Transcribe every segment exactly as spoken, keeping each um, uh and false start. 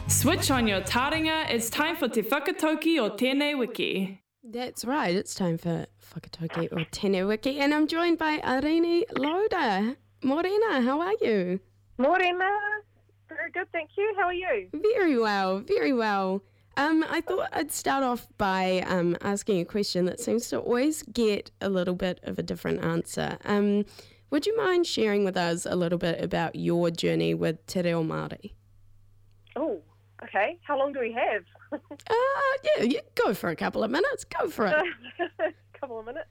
Switch on your taringa, it's time for Te Whakatauki o Tēnei Wiki. That's right, it's time for Whakatauki o Tēnei Wiki, and I'm joined by Arini Loda. Morena, how are you? Morena, very good, thank you. How are you? Very well, very well. Um, I thought I'd start off by um, asking a question that seems to always get a little bit of a different answer. Um, would you mind sharing with us a little bit about your journey with Te Reo Māori? Oh, okay. How long do we have? uh, yeah, yeah, go for a couple of minutes. Go for it. A couple of minutes.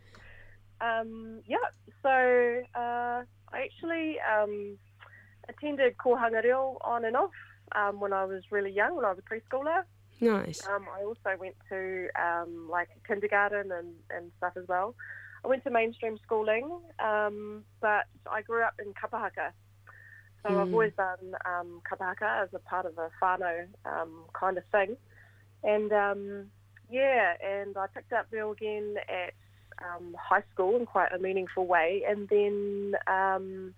Um, yeah, so uh, I actually um, attended Kohanga Reo on and off um, when I was really young, when I was a preschooler. Nice. Um, I also went to um, like kindergarten and, and stuff as well. I went to mainstream schooling, um, but I grew up in kapahaka. So mm. I've always done um, kapahaka as a part of a whānau um, kind of thing. And um, yeah, and I picked up Reo again at um, high school in quite a meaningful way, and then um,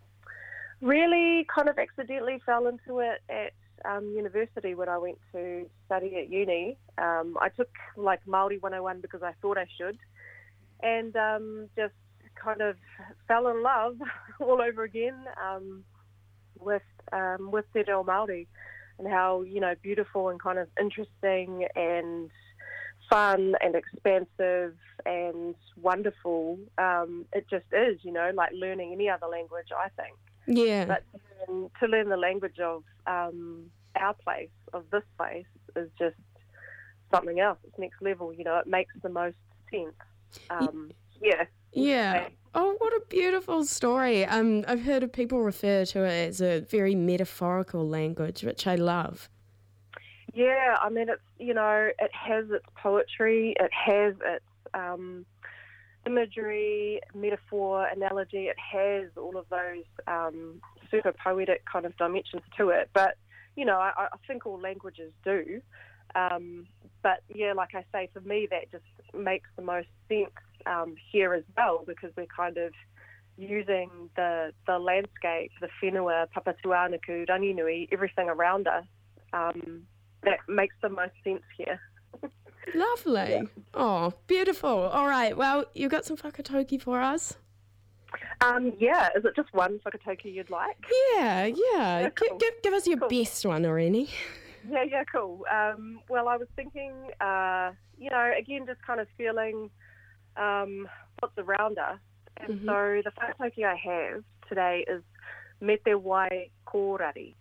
really kind of accidentally fell into it at um, university when I went to study at uni. Um, I took like Māori one oh one because I thought I should, and um, just kind of fell in love all over again um, with um, with Te Reo Māori, and how, you know, beautiful and kind of interesting and fun and expansive and wonderful um, it just is, you know, like learning any other language, I think. Yeah. But to learn, to learn the language of um, our place, of this place, is just something else. It's next level, you know, it makes the most sense. Um, yeah. Yeah. Oh, what a beautiful story. Um, I've heard of people refer to it as a very metaphorical language, which I love. Yeah, I mean, it's, you know, it has its poetry, it has its um, imagery, metaphor, analogy, it has all of those um, super poetic kind of dimensions to it. But, you know, I, I think all languages do. Um, but, yeah, like I say, for me, that just makes the most sense um, here as well, because we're kind of using the the landscape, the whenua, Papatuānuku, Ranginui, everything around us, um, that makes the most sense here. Lovely. Yeah. Oh, beautiful. All right, well, you got some whakatauki for us? Um, yeah, is it just one whakatauki you'd like? Yeah, yeah. yeah cool. give, give us your cool. best one, Arini. Yeah, yeah, cool. Um, well, I was thinking, uh, you know, again, just kind of feeling um, what's around us. And mm-hmm. so the whakatauki I have today is me te wai kōrari.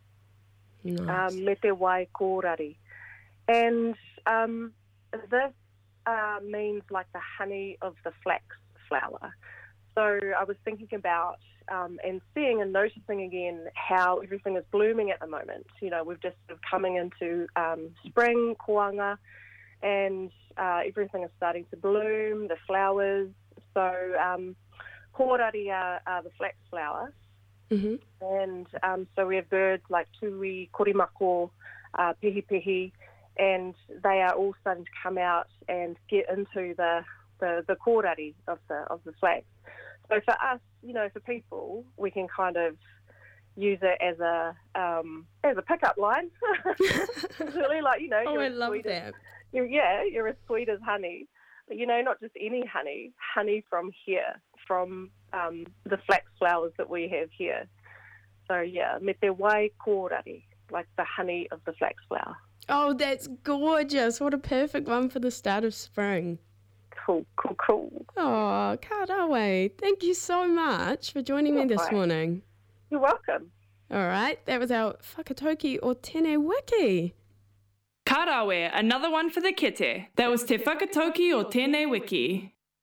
Nice. Um, me te wai kōrari. And um, this uh, means like the honey of the flax flower. So I was thinking about um, and seeing and noticing again how everything is blooming at the moment. You know, we've just sort of coming into um, spring, koanga, and uh, everything is starting to bloom, the flowers. So um, kōrari are, are the flax flowers. Mm-hmm. And um, so we have birds like tui, korimako, uh, pihi pihi, and they are all starting to come out and get into the, the, the kōrari of the of the flax. So for us, you know, for people, we can kind of use it as a um, as a pickup line. It's really like, you know, oh, you're I love sweet that. As, you're, yeah, you're as sweet as honey. But, you know, not just any honey, honey from here, from um, the flax flowers that we have here. So, yeah, me te wai kōrari, like the honey of the flax flower. Oh, that's gorgeous. What a perfect one for the start of spring. Cool, cool, cool. Oh, Karawe, thank you so much for joining me this morning. You're welcome. All right, that was our Whakatauki o Tēnei Wiki. Karawe, another one for the kete. That was Te Whakatauki o Tēnei Wiki.